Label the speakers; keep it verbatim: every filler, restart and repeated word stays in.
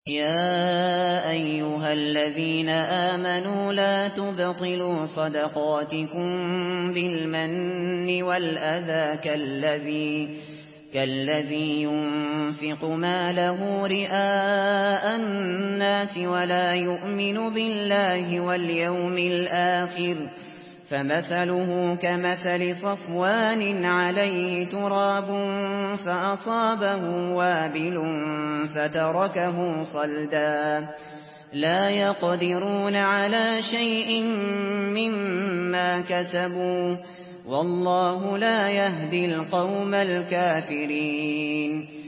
Speaker 1: يا أيها الذين آمنوا لا تبطلوا صدقاتكم بالمن والأذى كالذي كالذي ينفق ماله رئاء الناس ولا يؤمن بالله واليوم الآخر فمثله كمثل صفوان عليه تراب فأصابه وابل فتركه صلدا لا يقدرون على شيء مما كسبوا والله لا يهدي القوم الكافرين